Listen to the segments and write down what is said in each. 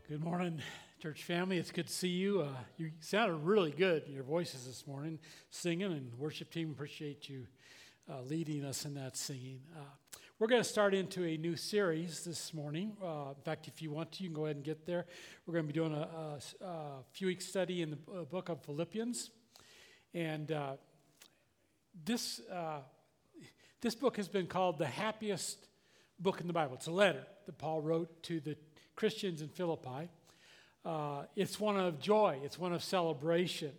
Good morning, church family. It's good to see you. You sounded really good in your voices this morning, singing, and worship team appreciate you leading us in that singing. We're going to start into a new series this morning. In fact, if you want to, you can go ahead and get there. We're going to be doing a few-week study in the book of Philippians. And this book has been called the happiest book in the Bible. It's a letter that Paul wrote to the Christians in Philippi. It's one of joy. It's one of celebration.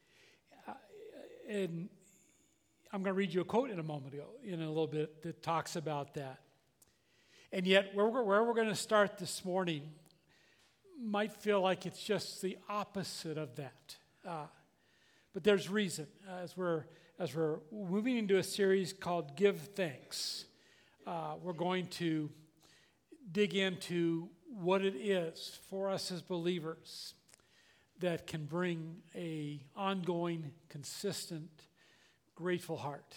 And I'm going to read you a quote in a little bit that talks about that. And yet, where we're going to start this morning might feel like it's just the opposite of that. But there's reason. As we're moving into a series called Give Thanks, we're going to dig into what it is for us as believers that can bring a ongoing, consistent, grateful heart.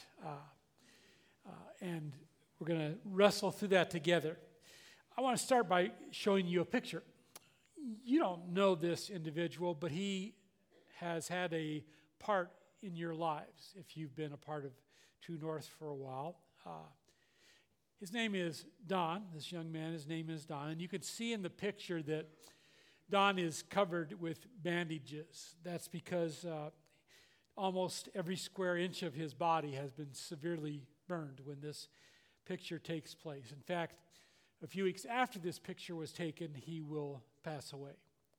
And we're going to wrestle through that together. I want to start by showing you a picture. You don't know this individual, but he has had a part in your lives if you've been a part of True North for a while. His name is Don, this young man, his name is Don. And you can see in the picture that Don is covered with bandages. That's because almost every square inch of his body has been severely burned when this picture takes place. In fact, a few weeks after this picture was taken, he will pass away.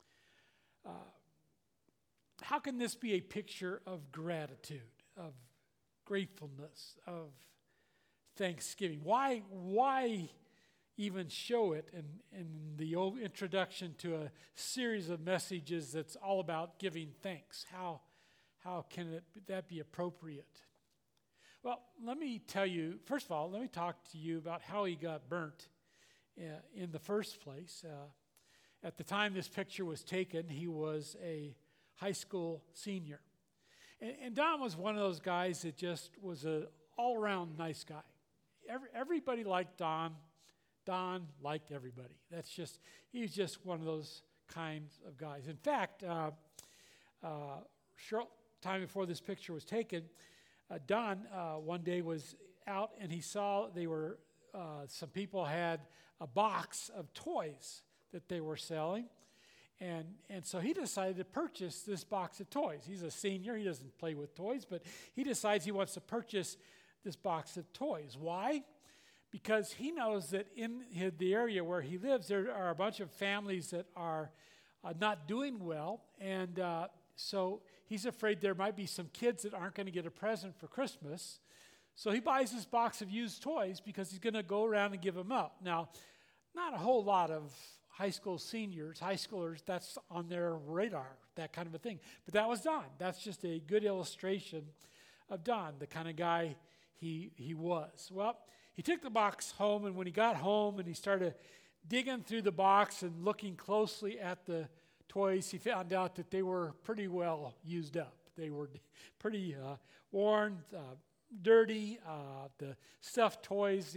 How can this be a picture of gratitude, of gratefulness, of thanksgiving? Why even show it in the old introduction to a series of messages that's all about giving thanks? How can that be appropriate? Well, let me tell you, first of all, let me talk to you about how he got burnt in the first place. At the time this picture was taken, he was a high school senior. And Don was one of those guys that just was an all-around nice guy. Everybody liked Don. Don liked everybody. He's just one of those kinds of guys. In fact, short time before this picture was taken, Don one day was out and he saw some people had a box of toys that they were selling. And so he decided to purchase this box of toys. He's a senior. He doesn't play with toys, but he decides he wants to purchase this box of toys. Why? Because he knows that in the area where he lives, there are a bunch of families that are not doing well. And so he's afraid there might be some kids that aren't going to get a present for Christmas. So he buys this box of used toys because he's going to go around and give them out. Now, not a whole lot of high schoolers, that's on their radar, that kind of a thing. But that was Don. That's just a good illustration of Don, the kind of guy he was. Well, he took the box home, and when he got home and he started digging through the box and looking closely at the toys, he found out that they were pretty well used up. They were pretty worn, dirty. The stuffed toys,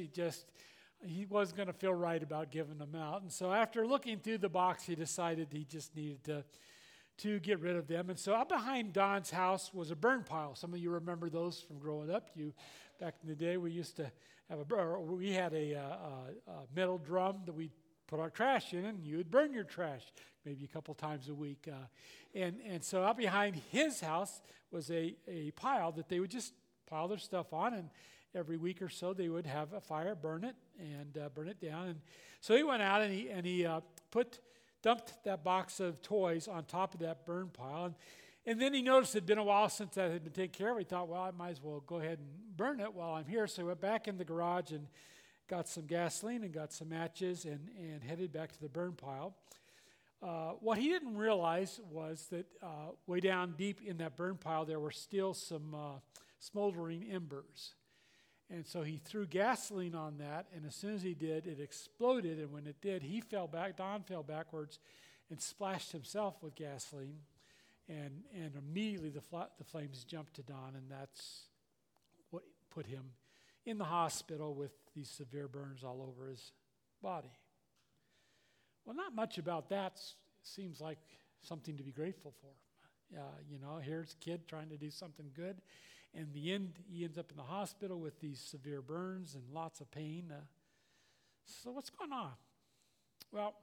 he wasn't going to feel right about giving them out. And so after looking through the box, he decided he just needed to get rid of them. And so up behind Don's house was a burn pile. Some of you remember those from growing up. Back in the day, we used to have we had a metal drum that we put our trash in, and you would burn your trash maybe a couple times a week. And so up behind his house was a pile that they would just pile their stuff on, and every week or so they would have a fire, burn it down. And so he went out and he dumped that box of toys on top of that burn pile. And then he noticed it had been a while since that had been taken care of. He thought, well, I might as well go ahead and burn it while I'm here. So he went back in the garage and got some gasoline and got some matches and headed back to the burn pile. What he didn't realize was that way down deep in that burn pile there were still some smoldering embers. And so he threw gasoline on that, and as soon as he did, it exploded. And when it did, Don fell backwards and splashed himself with gasoline. And immediately the flames jumped to Don, and that's what put him in the hospital with these severe burns all over his body. Well, not much about that seems like something to be grateful for. Here's a kid trying to do something good. In the end, he ends up in the hospital with these severe burns and lots of pain. So what's going on? Well,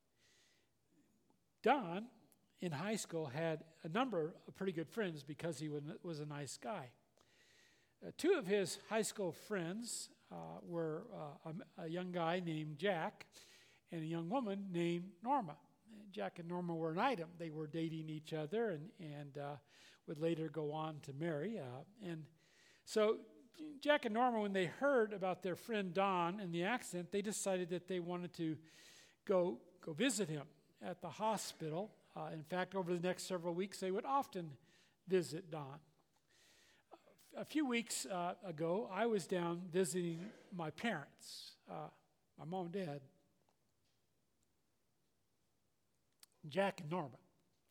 Don in high school had a number of pretty good friends because he was a nice guy. Two of his high school friends were a young guy named Jack and a young woman named Norma. Jack and Norma were an item. They were dating each other and would later go on to marry. And so Jack and Norma, when they heard about their friend Don and the accident, they decided that they wanted to go visit him at the hospital. In fact, over the next several weeks, they would often visit Don. A few weeks ago, I was down visiting my parents, my mom and dad, Jack and Norma.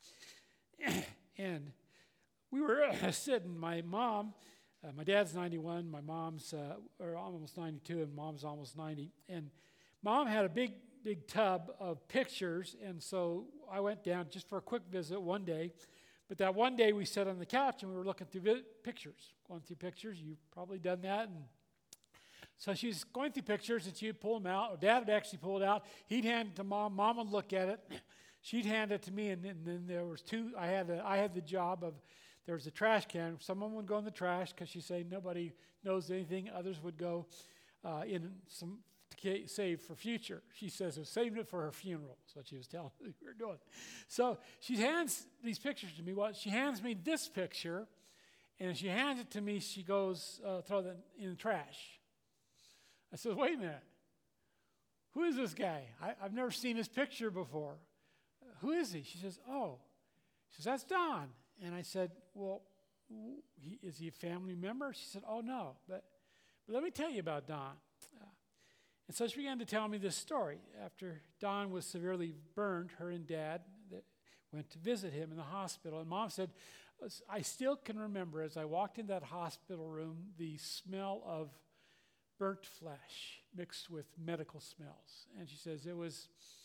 And we were sitting, my dad's 91, my mom's almost 92, and mom's almost 90. And mom had a big tub of pictures, and so I went down just for a quick visit one day. But that one day we sat on the couch and we were looking through going through pictures. You've probably done that. And so she was going through pictures and she would pull them out. Or Dad would actually pull it out. He'd hand it to Mom. Mom would look at it. She'd hand it to me, and then there was two. I had the job of, there was a trash can. Someone would go in the trash because she'd say nobody knows anything. Others would go in some to save for future. She says it was saving it for her funeral. That's what she was telling me we were doing. So she hands these pictures to me. Well, she hands me this picture, and she hands it to me. She goes, throw that in the trash. I said, wait a minute. Who is this guy? I've never seen this picture before. Who is he? She says, oh. She says, that's Don. And I said, well, is he a family member? She said, oh, no. But let me tell you about Don. And so she began to tell me this story. After Don was severely burned, her and Dad went to visit him in the hospital. And Mom said, I still can remember as I walked in that hospital room, the smell of burnt flesh mixed with medical smells. And she says it was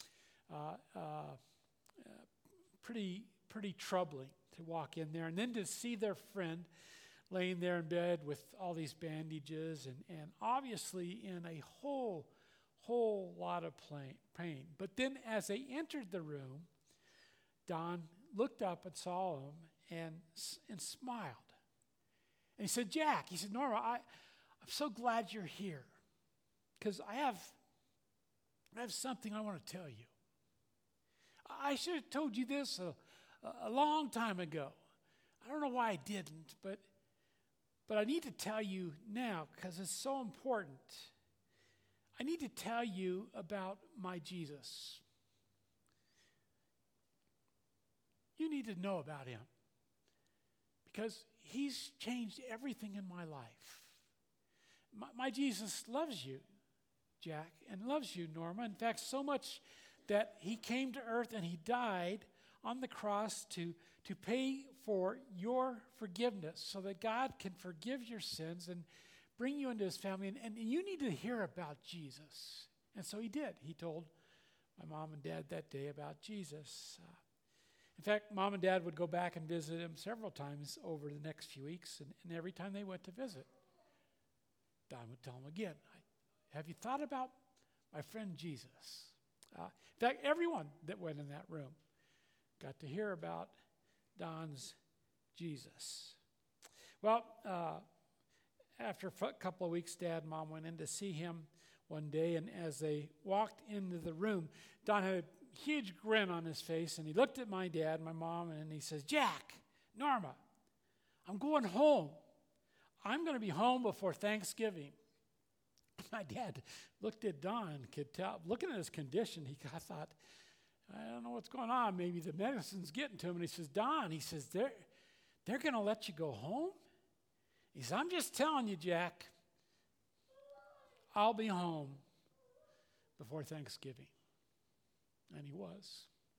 pretty troubling to walk in there and then to see their friend laying there in bed with all these bandages and obviously in a whole lot of pain. But then as they entered the room, Don looked up and saw him and smiled. And he said, Jack, he said, Norma, I'm so glad you're here because I have something I want to tell you. I should have told you this a long time ago. I don't know why I didn't, but I need to tell you now because it's so important. I need to tell you about my Jesus. You need to know about him because he's changed everything in my life. My Jesus loves you, Jack, and loves you, Norma. In fact, so much that he came to earth and he died on the cross to pay for your forgiveness so that God can forgive your sins and bring you into his family. And you need to hear about Jesus. And so he did. He told my mom and dad that day about Jesus. In fact, Mom and Dad would go back and visit him several times over the next few weeks. And every time they went to visit, Don would tell him again, have you thought about my friend Jesus? In fact, everyone that went in that room got to hear about Don's Jesus. Well, after a couple of weeks, Dad and Mom went in to see him one day, and as they walked into the room, Don had a huge grin on his face, and he looked at my dad and my mom, and he says, Jack, Norma, I'm going home. I'm going to be home before Thanksgiving. My dad looked at Don and could tell, looking at his condition, I thought, I don't know what's going on. Maybe the medicine's getting to him. And he says, Don, he says, they're going to let you go home? He says, I'm just telling you, Jack, I'll be home before Thanksgiving. And he was.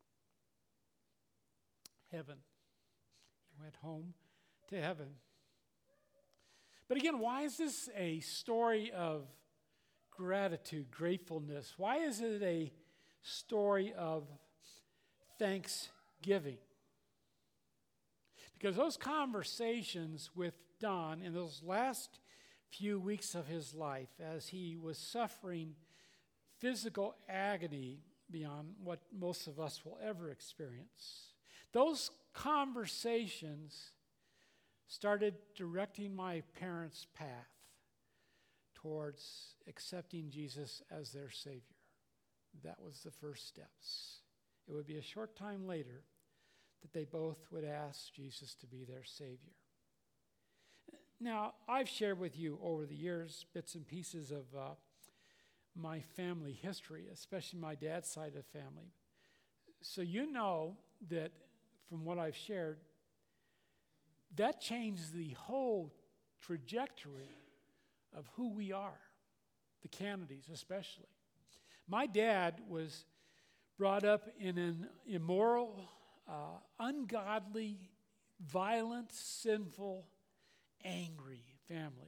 Heaven. He went home to heaven. But again, why is this a story of gratitude, gratefulness? Why is it a story of thanksgiving. Because those conversations with Don in those last few weeks of his life, as he was suffering physical agony beyond what most of us will ever experience, those conversations started directing my parents' path towards accepting Jesus as their Savior. That was the first steps. It would be a short time later that they both would ask Jesus to be their Savior. Now, I've shared with you over the years bits and pieces of my family history, especially my dad's side of the family. So you know that from what I've shared, that changed the whole trajectory of who we are, the Kennedys especially. My dad was brought up in an immoral, ungodly, violent, sinful, angry family.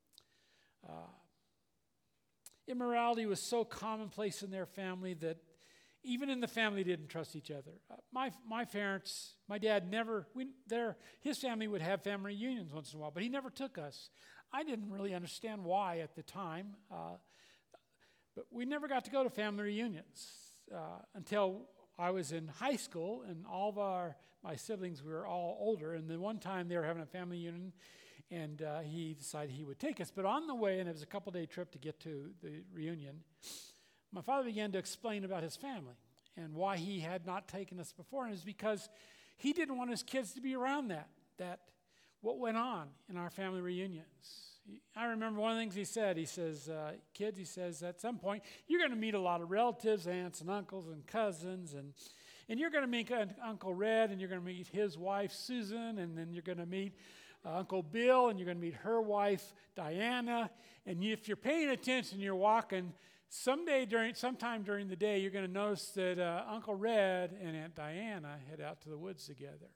Immorality was so commonplace in their family that even in the family didn't trust each other. My parents, my dad never, his family would have family reunions once in a while, but he never took us. I didn't really understand why at the time, but we never got to go to family reunions until I was in high school, and all of my siblings were all older, and the one time they were having a family reunion, and he decided he would take us. But on the way, and it was a couple-day trip to get to the reunion, my father began to explain about his family and why he had not taken us before, and it was because he didn't want his kids to be around that what went on in our family reunions. I remember one of the things he said. He says, kids, he says, at some point, you're going to meet a lot of relatives, aunts and uncles and cousins, and you're going to meet Uncle Red, and you're going to meet his wife, Susan, and then you're going to meet Uncle Bill, and you're going to meet her wife, Diana, and if you're paying attention, you're walking, sometime during the day, you're going to notice that Uncle Red and Aunt Diana head out to the woods together.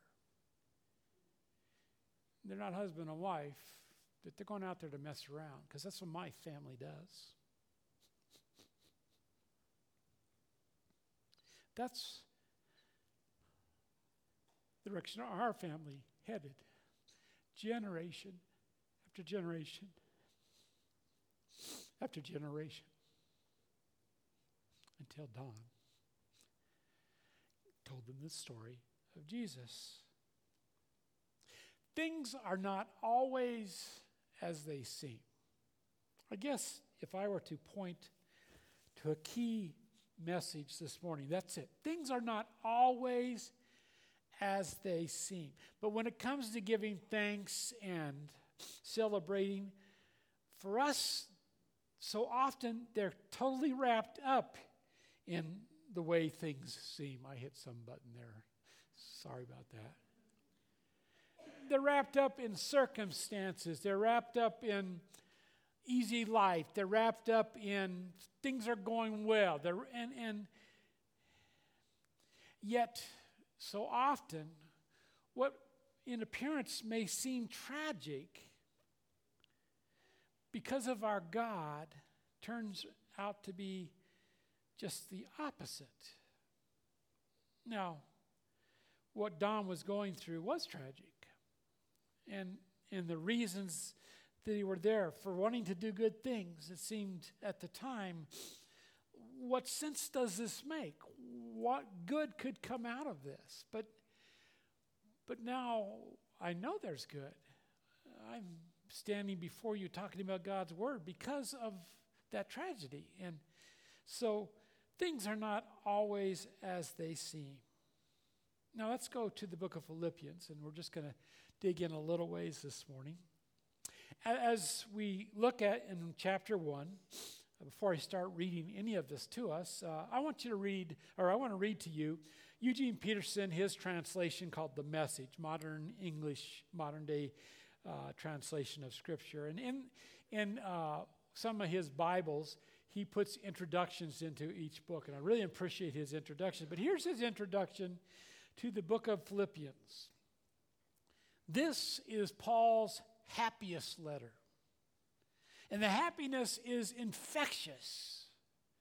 They're not husband and wife, but they're going out there to mess around, because that's what my family does. That's the direction our family headed, generation after generation after generation, until Don told them the story of Jesus. Things are not always as they seem. I guess if I were to point to a key message this morning, that's it. Things are not always as they seem. But when it comes to giving thanks and celebrating, for us, so often they're totally wrapped up in the way things seem. I hit some button there. Sorry about that. They're wrapped up in circumstances. They're wrapped up in easy life. They're wrapped up in things are going well. And yet, so often, what in appearance may seem tragic, because of our God, turns out to be just the opposite. Now, what Don was going through was tragic. And the reasons that he were there for wanting to do good things, it seemed at the time, what sense does this make? What good could come out of this? But now I know there's good. I'm standing before you talking about God's word because of that tragedy. And so things are not always as they seem. Now let's go to the book of Philippians, and we're just going to dig in a little ways this morning. As we look at in chapter 1, before I start reading any of this to us, I want to read to you Eugene Peterson, his translation called The Message, modern English, modern day translation of Scripture. And in some of his Bibles, he puts introductions into each book, and I really appreciate his introduction. But here's his introduction to the book of Philippians. This is Paul's happiest letter. And the happiness is infectious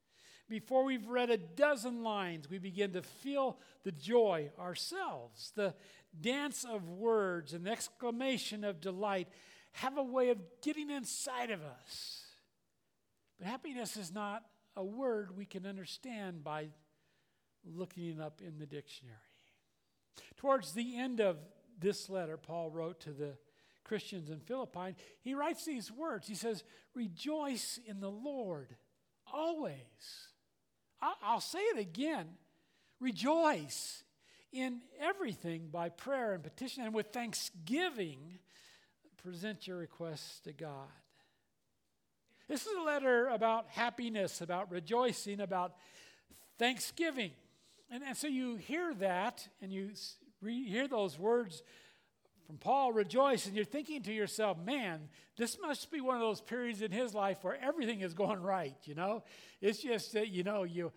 Before we've read a dozen lines, we begin to feel the joy ourselves. The dance of words and the exclamation of delight have a way of getting inside of us. But happiness is not a word we can understand by looking it up in the dictionary. Towards the end of this letter, Paul wrote to the Christians in Philippi, he writes these words. He says, "Rejoice in the Lord always." I'll say it again. Rejoice in everything by prayer and petition, and with thanksgiving, present your requests to God. This is a letter about happiness, about rejoicing, about thanksgiving. And so you hear that, and you hear those words from Paul, rejoice, and you're thinking to yourself, man, this must be one of those periods in his life where everything is going right, you know? It's just that, you know, you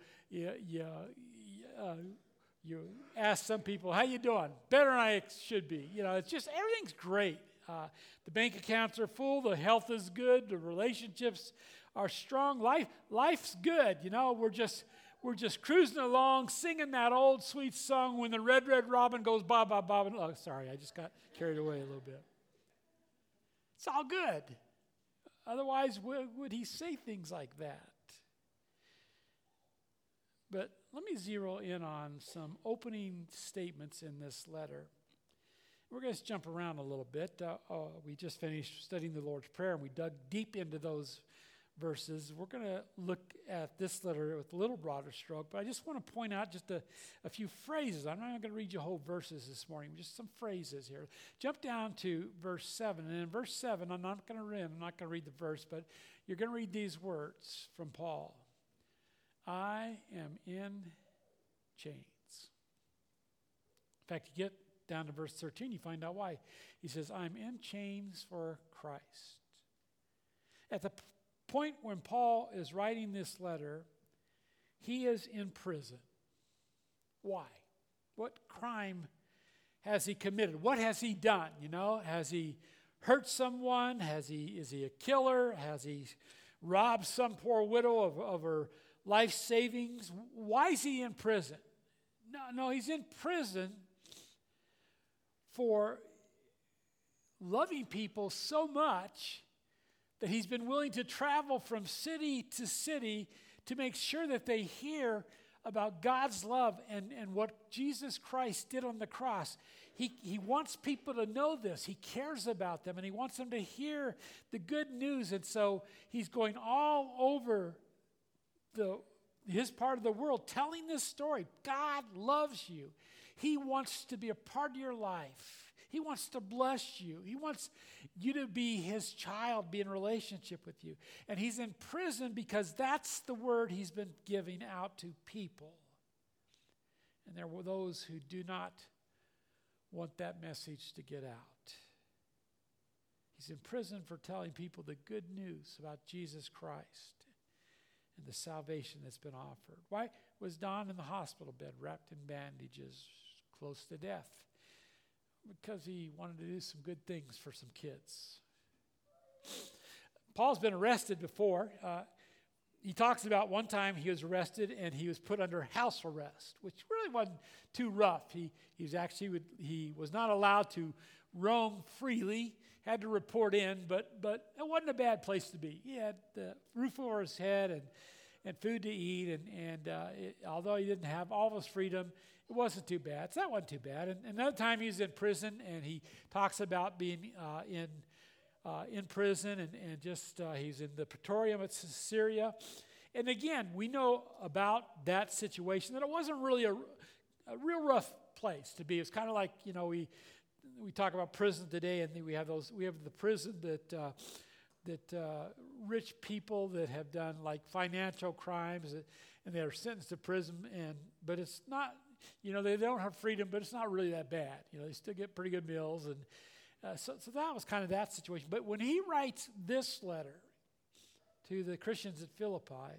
ask some people, how you doing? Better than I should be. You know, it's just, everything's great. The bank accounts are full, the health is good, the relationships are strong, life's good, you know, we're just cruising along, singing that old sweet song when the red robin goes bob, bob, bob. Oh, sorry, I just got carried away a little bit. It's all good. Otherwise, would he say things like that? But let me zero in on some opening statements in this letter. We're going to jump around a little bit. We just finished studying the Lord's Prayer, and we dug deep into those verses. We're going to look at this letter with a little broader stroke, but I just want to point out just a few phrases. I'm not going to read you whole verses this morning, just some phrases here. Jump down to verse 7, and in verse 7, I'm not going to read the verse, but you're going to read these words from Paul. I am in chains. In fact, you get down to verse 13, you find out why. He says, I'm in chains for Christ. At the point when Paul is writing this letter, he is in prison. Why? What crime has he committed? What has he done? You know, has he hurt someone? Is he a killer? Has he robbed some poor widow of her life savings? Why is he in prison? No, he's in prison for loving people so much that he's been willing to travel from city to city to make sure that they hear about God's love and what Jesus Christ did on the cross. He wants people to know this. He cares about them, and he wants them to hear the good news. And so he's going all over his part of the world telling this story. God loves you. He wants to be a part of your life. He wants to bless you. He wants you to be his child, be in relationship with you. And he's in prison because that's the word he's been giving out to people. And there were those who do not want that message to get out. He's in prison for telling people the good news about Jesus Christ and the salvation that's been offered. Why was Don in the hospital bed wrapped in bandages, close to death? Because he wanted to do some good things for some kids. Paul's been arrested before. He talks about one time he was arrested and he was put under house arrest, which really wasn't too rough. He was not allowed to roam freely, had to report in, but it wasn't a bad place to be. He had the roof over his head and food to eat, and although he didn't have all of his freedom, it wasn't too bad. So that wasn't too bad. And another time he was in prison, and he talks about being in prison, and just he's in the Praetorium of Syria. And again, we know about that situation, that it wasn't really a real rough place to be. It's kind of like, you know, we talk about prison today, and we have the prison that rich people that have done like financial crimes, and they're sentenced to prison, but it's not, you know, they don't have freedom, but it's not really that bad. You know, they still get pretty good meals, and so that was kind of that situation. But when he writes this letter to the Christians at Philippi,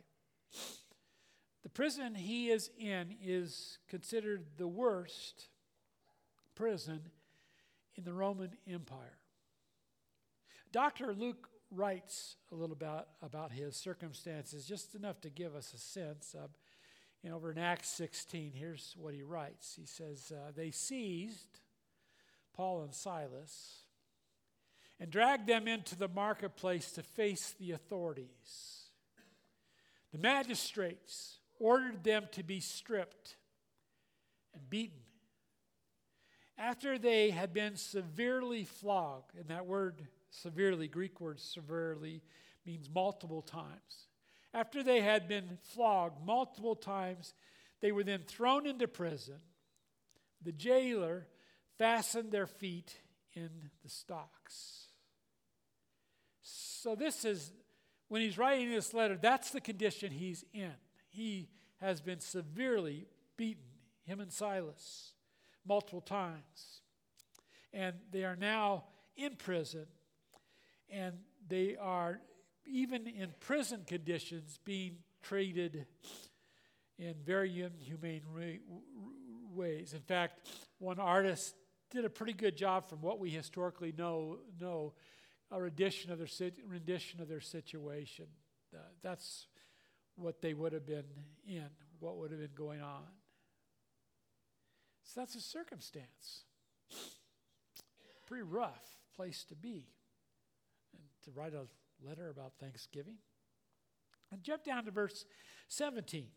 the prison he is in is considered the worst prison in the Roman Empire. Dr. Luke writes a little about his circumstances, just enough to give us a sense of. Over in Acts 16, here's what he writes. He says, they seized Paul and Silas and dragged them into the marketplace to face the authorities. The magistrates ordered them to be stripped and beaten. After they had been severely flogged, and that word severely, Greek word severely, means multiple times. After they had been flogged multiple times, they were then thrown into prison. The jailer fastened their feet in the stocks. So this is, when he's writing this letter, that's the condition he's in. He has been severely beaten, him and Silas, multiple times. And they are now in prison, and they are, even in prison conditions, being treated in very inhumane ways. In fact, one artist did a pretty good job, from what we historically know a rendition of their situation. That's what they would have been in, what would have been going on. So that's a circumstance. Pretty rough place to be, and to write a letter about Thanksgiving. And jump down to verse 17.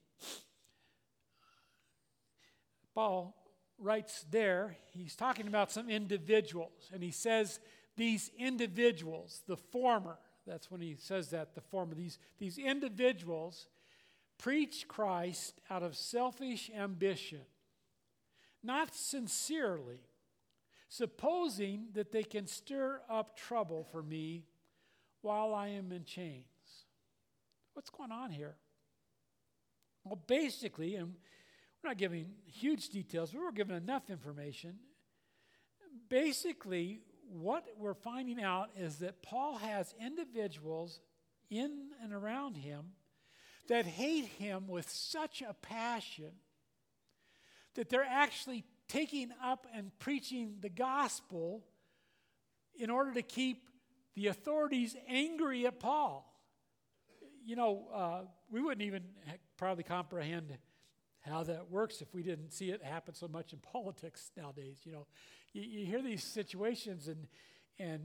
Paul writes there, he's talking about some individuals, and he says these individuals, the former, that's when he says that, the former, these individuals preach Christ out of selfish ambition, not sincerely, supposing that they can stir up trouble for me while I am in chains. What's going on here? Well, basically, and we're not giving huge details, but we're giving enough information. Basically, what we're finding out is that Paul has individuals in and around him that hate him with such a passion that they're actually taking up and preaching the gospel in order to keep the authorities angry at Paul. We wouldn't even probably comprehend how that works if we didn't see it happen so much in politics nowadays. You hear these situations, and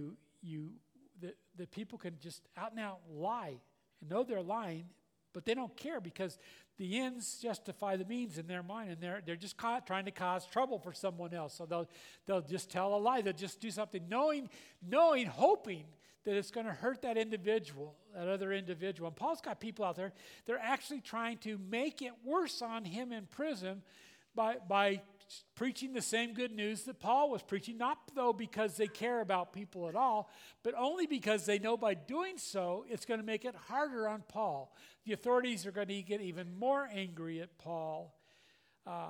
the people can just out and out lie and know they're lying, but they don't care because the ends justify the means in their mind, and they're just trying to cause trouble for someone else. So they'll just tell a lie. They'll just do something, hoping that it's going to hurt that other individual. And Paul's got people out there, they're actually trying to make it worse on him in prison by preaching the same good news that Paul was preaching, not though because they care about people at all, but only because they know by doing so, it's going to make it harder on Paul. The authorities are going to get even more angry at Paul. I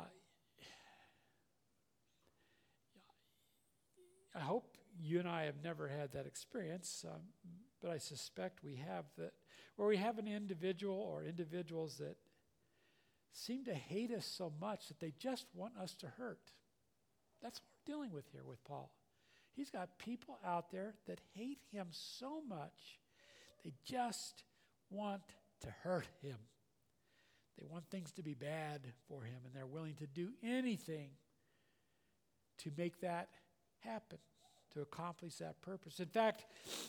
hope you and I have never had that experience, but I suspect we have, that where we have an individual or individuals that seem to hate us so much that they just want us to hurt. That's what we're dealing with here with Paul. He's got people out there that hate him so much, they just want to hurt him. They want things to be bad for him, and they're willing to do anything to make that happen, to accomplish that purpose. In fact,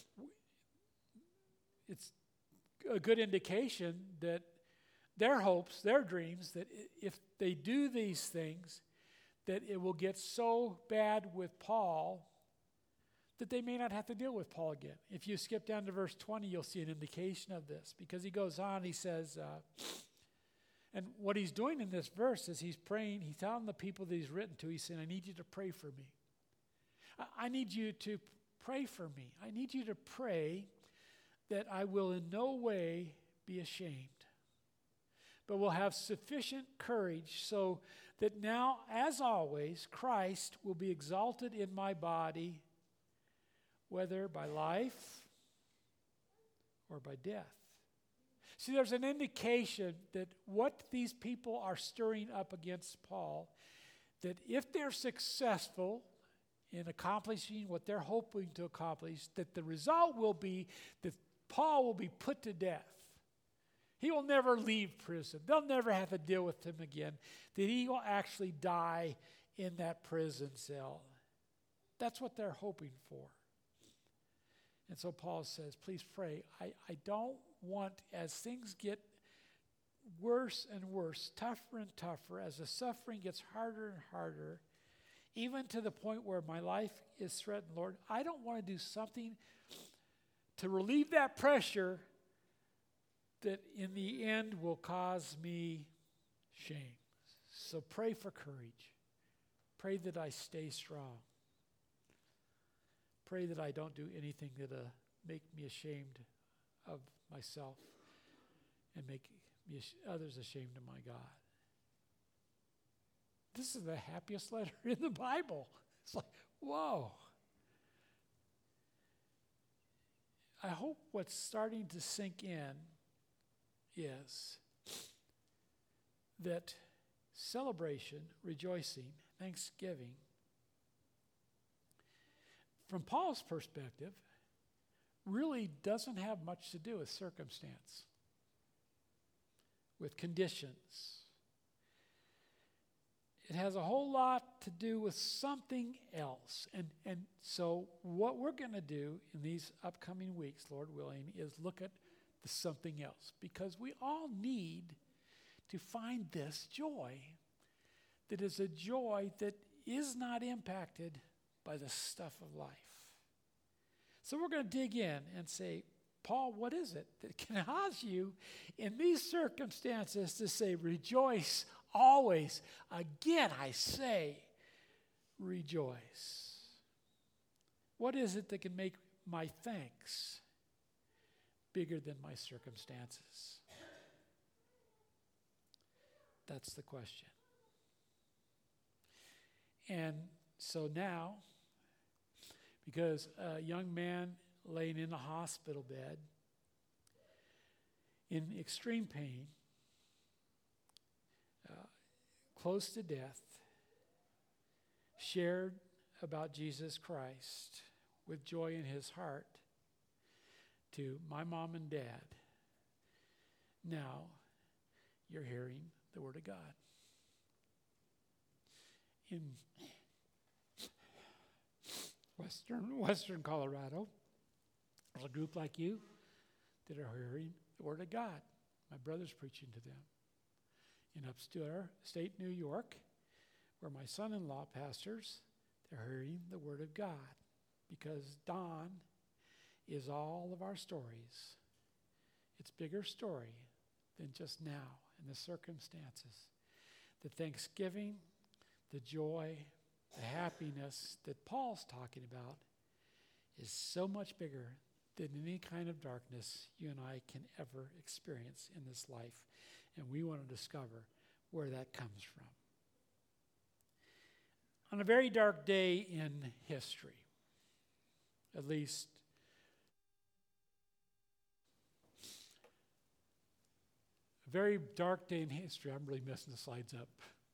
it's a good indication that their hopes, their dreams, that if they do these things, that it will get so bad with Paul that they may not have to deal with Paul again. If you skip down to verse 20, you'll see an indication of this, because he goes on, he says, and what he's doing in this verse is he's praying, he's telling the people that he's written to, he's saying, I need you to pray for me. I need you to pray for me. I need you to pray that I will in no way be ashamed, but will have sufficient courage so that now, as always, Christ will be exalted in my body, whether by life or by death. See, there's an indication that what these people are stirring up against Paul, that if they're successful in accomplishing what they're hoping to accomplish, that the result will be that Paul will be put to death. He will never leave prison. They'll never have to deal with him again. That he will actually die in that prison cell. That's what they're hoping for. And so Paul says, please pray. I don't want, as things get worse and worse, tougher and tougher, as the suffering gets harder and harder, even to the point where my life is threatened, Lord, I don't want to do something to relieve that pressure that in the end will cause me shame. So pray for courage. Pray that I stay strong. Pray that I don't do anything that make me ashamed of myself and make others ashamed of my God. This is the happiest letter in the Bible. It's like, whoa. I hope what's starting to sink in is that celebration, rejoicing, thanksgiving, from Paul's perspective, really doesn't have much to do with circumstance, with conditions. It has a whole lot to do with something else. And so what we're going to do in these upcoming weeks, Lord willing, is look at the something else. Because we all need to find this joy that is a joy that is not impacted by the stuff of life. So we're going to dig in and say, Paul, what is it that can cause you in these circumstances to say, rejoice always? Again, I say, rejoice. What is it that can make my thanks bigger than my circumstances? That's the question. And so now, because a young man laying in a hospital bed in extreme pain, close to death, shared about Jesus Christ with joy in his heart to my mom and dad. Now you're hearing the Word of God. In Western Colorado, there's a group like you that are hearing the Word of God. My brother's preaching to them. In upstate New York, where my son-in-law pastors, they're hearing the Word of God. Because Dawn is all of our stories. It's a bigger story than just now and the circumstances. The thanksgiving, the joy, the happiness that Paul's talking about is so much bigger than any kind of darkness you and I can ever experience in this life. And we want to discover where that comes from. On a very dark day in history, at least a very dark day in history. I'm really messing the slides up.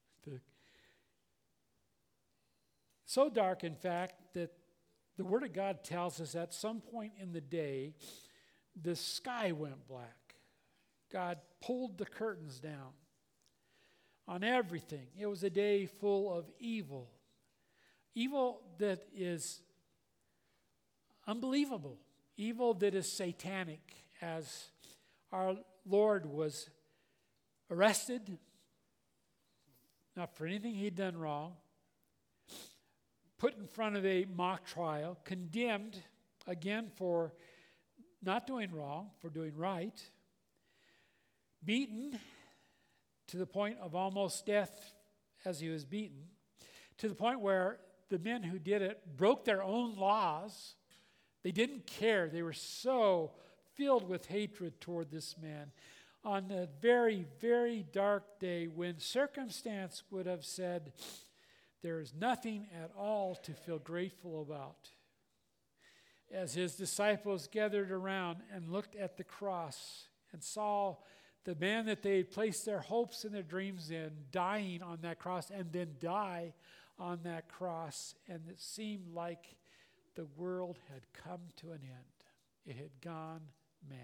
So dark, in fact, that the Word of God tells us at some point in the day, the sky went black. God pulled the curtains down on everything. It was a day full of evil. Evil that is unbelievable. Evil that is satanic, as our Lord was arrested, not for anything he'd done wrong, put in front of a mock trial, condemned again for not doing wrong, for doing right, beaten to the point of almost death as he was beaten, to the point where the men who did it broke their own laws. They didn't care. They were so filled with hatred toward this man. On a very, very dark day when circumstance would have said, there is nothing at all to feel grateful about. As his disciples gathered around and looked at the cross and saw the man that they had placed their hopes and their dreams in dying on that cross and then die on that cross, and it seemed like the world had come to an end. It had gone mad.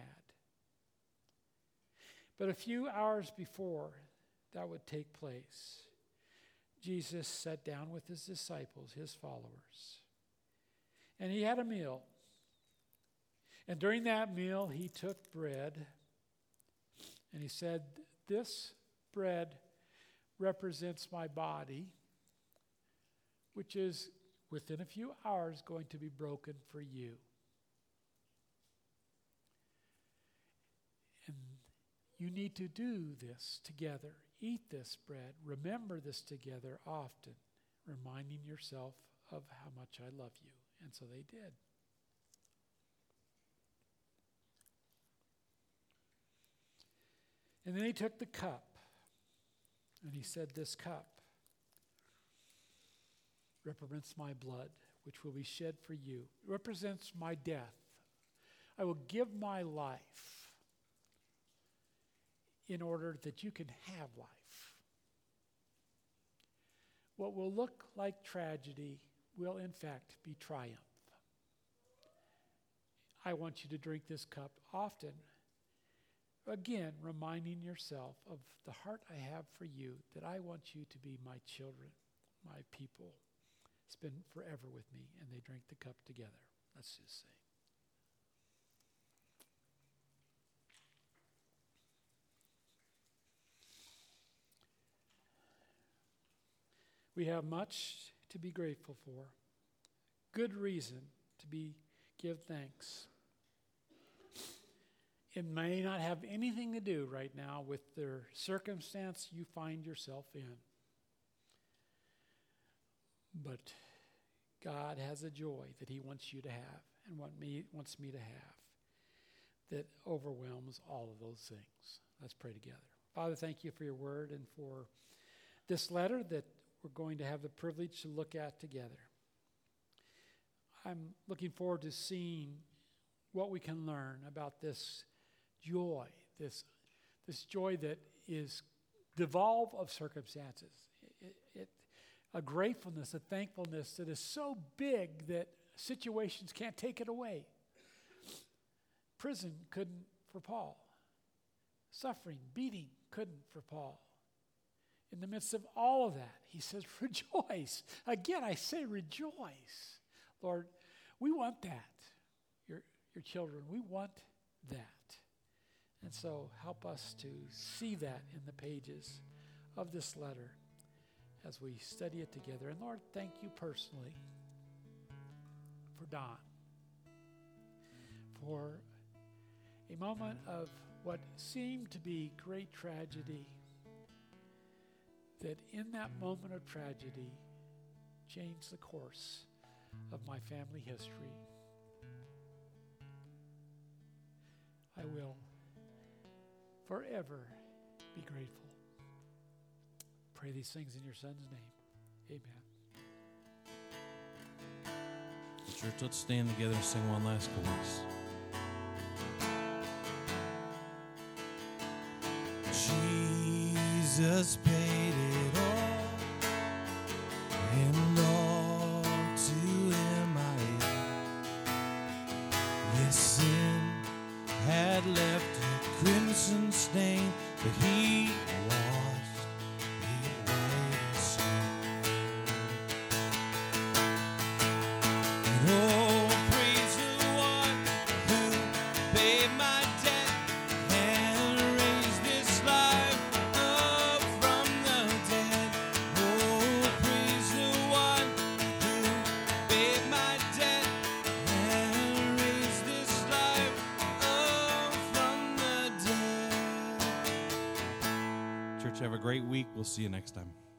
But a few hours before that would take place, Jesus sat down with his disciples, his followers, and he had a meal. And during that meal, he took bread, and he said, "This bread represents my body, which is within a few hours going to be broken for you. And you need to do this together. Eat this bread. Remember this together often, reminding yourself of how much I love you." And so they did. And then he took the cup, and he said, "This cup represents my blood, which will be shed for you. It represents my death. I will give my life in order that you can have life. What will look like tragedy will in fact be triumph. I want you to drink this cup often, again, reminding yourself of the heart I have for you, that I want you to be my children, my people. Spend forever with me." And they drank the cup together. Let's just say. We have much to be grateful for. Good reason to give thanks. It may not have anything to do right now with the circumstance you find yourself in. But God has a joy that he wants you to have and wants me to have that overwhelms all of those things. Let's pray together. Father, thank you for your word and for this letter that we're going to have the privilege to look at together. I'm looking forward to seeing what we can learn about this joy, this joy that is devolved of circumstances. A gratefulness, a thankfulness that is so big that situations can't take it away. Prison couldn't for Paul. Suffering, beating couldn't for Paul. In the midst of all of that, he says, rejoice. Again, I say rejoice. Lord, we want that. Your children, we want that. And so help us to see that in the pages of this letter as we study it together. And Lord, thank you personally for Don, for a moment of what seemed to be great tragedy, that in that moment of tragedy changed the course of my family history. I will forever be grateful. Pray these things in your Son's name. Amen. Church, let's stand together and sing one last chorus. Jesus paid it all, and all to him I owe. Yes, sin had left a crimson stain, but he washed it white as snow. And oh, praise the one who paid my debt and raised this life up from the dead. Oh, praise the one who paid my debt and raised this life up from the dead. Church, have a great week. We'll see you next time.